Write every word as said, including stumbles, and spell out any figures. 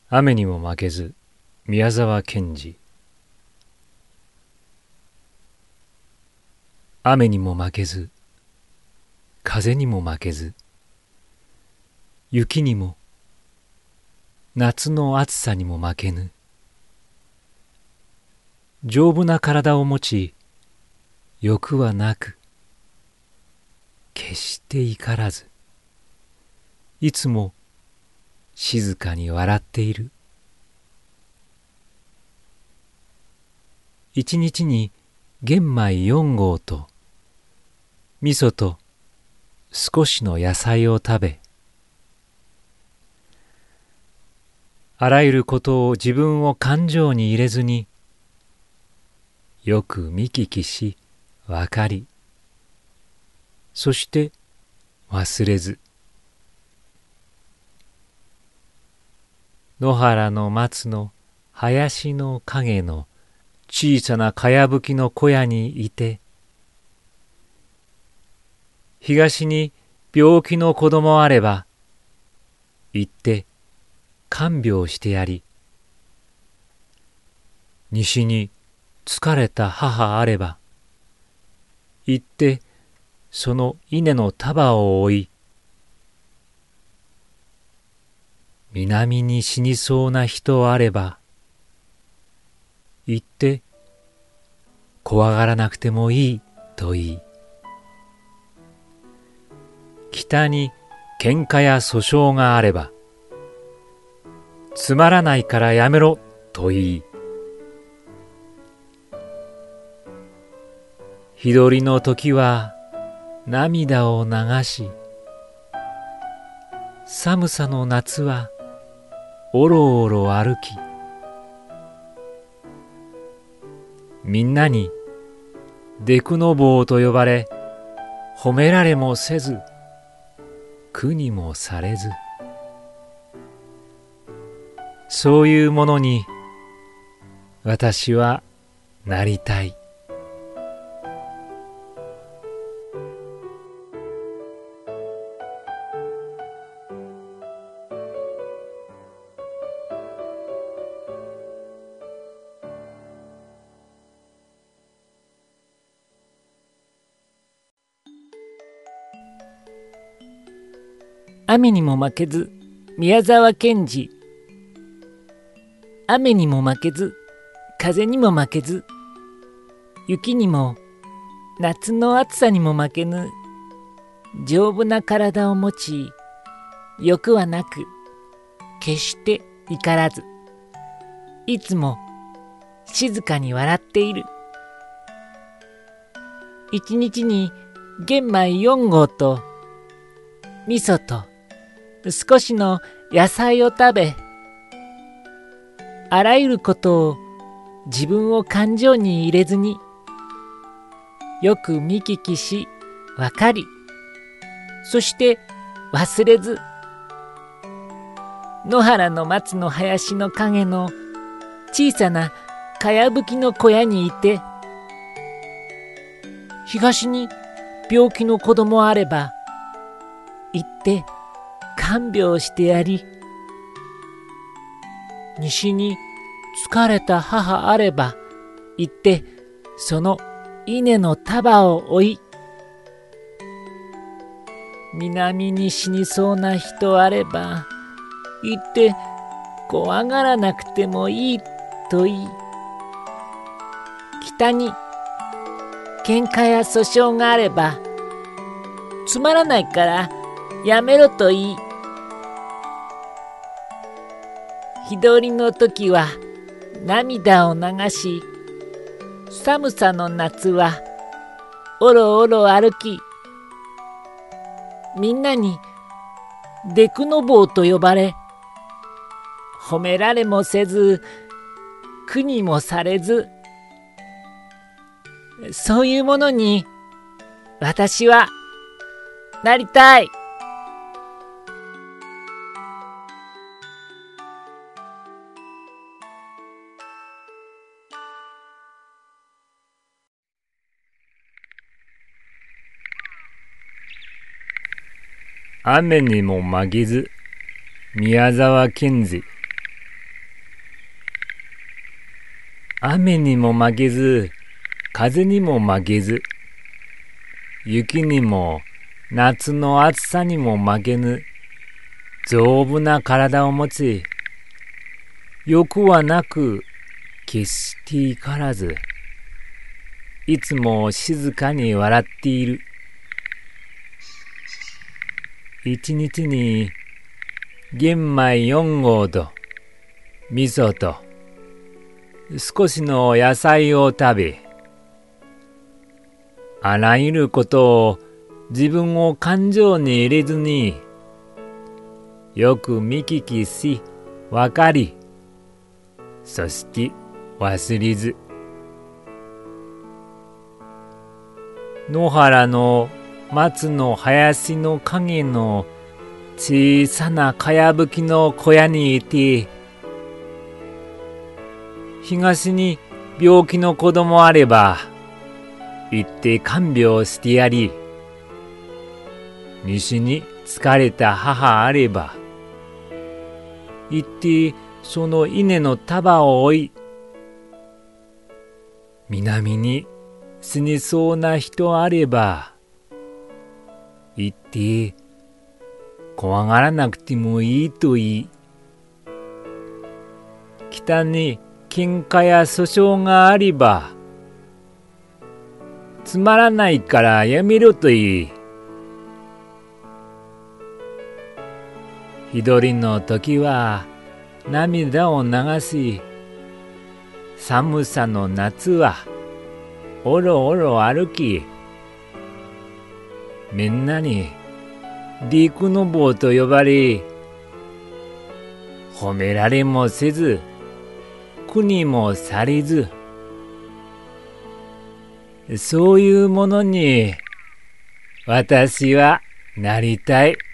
雨にも負けず、宮沢賢治。雨にも負けず、風にも負けず、雪にも、夏の暑さにも負けぬ。丈夫な体を持ち、欲はなく、決して怒らず、いつも静かに笑っている。一日に玄米四合と味噌と少しの野菜を食べ、あらゆることを自分を感情に入れずに、よく見聞きし分かり、そして忘れず。野原の松の林の陰の小さなかやぶきの小屋にいて、東に病気の子供あれば、行って看病してやり、西に疲れた母あれば、行ってその稲の束を追い、南に死にそうな人あれば、行って怖がらなくてもいいと言い、北に喧嘩や訴訟があれば、つまらないからやめろと言い、日取りの時は涙を流し、寒さの夏はおろおろ歩き、みんなにデクノボーと呼ばれ、褒められもせず、苦にもされず、そういうものに私はなりたい。 雨にも負けず、宮沢賢治。雨にも負けず、風にも負けず、雪にも、夏の暑さにも負けぬ、丈夫な体を持ち、欲はなく、決して怒らず、いつも静かに笑っている。一日に玄米四合と、味噌と、少しの野菜を食べ、あらゆることを自分を感情に入れずに、よく見聞きし分かり、そして忘れず、野原の松の林の陰の小さなかやぶきの小屋にいて、東に病気の子供あれば、行って看病してやり、西に疲れた母あれば、行ってその稲の束を追い、南に死にそうな人あれば、行って怖がらなくてもいいと言い、北に喧嘩や訴訟があれば、つまらないからやめろと言い、日取りの時は涙を流し、寒さの夏はおろおろ歩き、みんなにデクノボーと呼ばれ、褒められもせず、苦にもされず、そういうものに私はなりたい。 雨にも負けず、宮沢賢治。 雨にも負けず、風にも負けず、雪にも夏の暑さにも負けぬ丈夫な体を持ち、欲はなく決して怒らず、いつも静かに笑っている。一日に玄米四合と味噌と少しの野菜を食べ、あらゆることを自分を感情に入れずに、よく見聞きし、わかり、そして忘れず。野原の松の林の影の小さなかやぶきの小屋にいて、東に病気の子供あれば、行って看病してやり、西に疲れた母あれば、行ってその稲の束を追い、南に死にそうな人あれば、行って怖がらなくてもいいと言い、北に喧嘩や訴訟があれば、つまらないからやめろと言い、日取りの時は涙を流し、寒さの夏はおろおろ歩き、みんなに陸の坊と呼ばれ、褒められもせず、苦にもされず、そういうものに私はなりたい。